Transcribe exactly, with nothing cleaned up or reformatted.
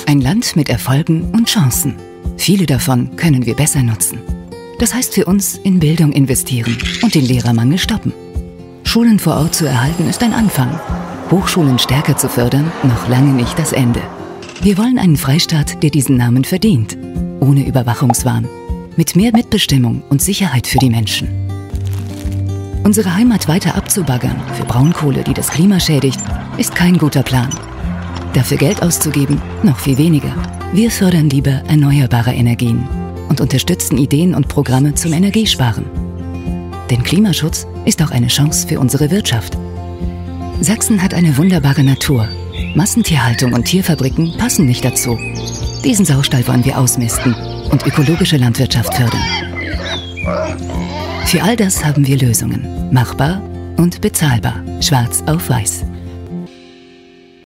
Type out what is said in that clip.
Ein Land mit Erfolgen und Chancen. Viele davon können wir besser nutzen. Das heißt für uns in Bildung investieren und den Lehrermangel stoppen. Schulen vor Ort zu erhalten ist ein Anfang. Hochschulen stärker zu fördern, noch lange nicht das Ende. Wir wollen einen Freistaat, der diesen Namen verdient. Ohne Überwachungswahn. Mit mehr Mitbestimmung und Sicherheit für die Menschen. Unsere Heimat weiter abzubaggern für Braunkohle, die das Klima schädigt, ist kein guter Plan. Dafür Geld auszugeben, noch viel weniger. Wir fördern lieber erneuerbare Energien und unterstützen Ideen und Programme zum Energiesparen. Denn Klimaschutz ist auch eine Chance für unsere Wirtschaft. Sachsen hat eine wunderbare Natur. Massentierhaltung und Tierfabriken passen nicht dazu. Diesen Saustall wollen wir ausmisten und ökologische Landwirtschaft fördern. Für all das haben wir Lösungen. Machbar und bezahlbar. Schwarz auf weiß.